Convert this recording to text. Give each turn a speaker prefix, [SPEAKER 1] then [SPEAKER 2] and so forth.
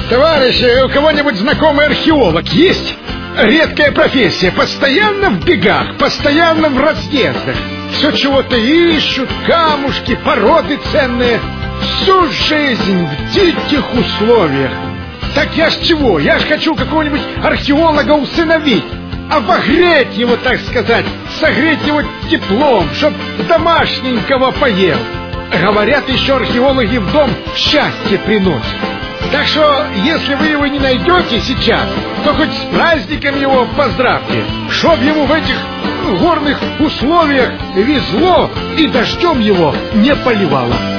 [SPEAKER 1] Товарищи, у кого-нибудь знакомый археолог есть? Редкая профессия, постоянно в бегах, постоянно в разъездах. Все чего-то ищут, камушки, породы ценные. Всю жизнь в диких условиях. Так я ж чего? Я ж хочу какого-нибудь археолога усыновить, обогреть его, так сказать, согреть его теплом, чтоб домашненького поел. Говорят, еще археологи в дом счастье приносят. Так что, если вы его не найдете сейчас, то хоть с праздником его поздравьте, чтоб ему в этих горных условиях везло и дождем его не поливало.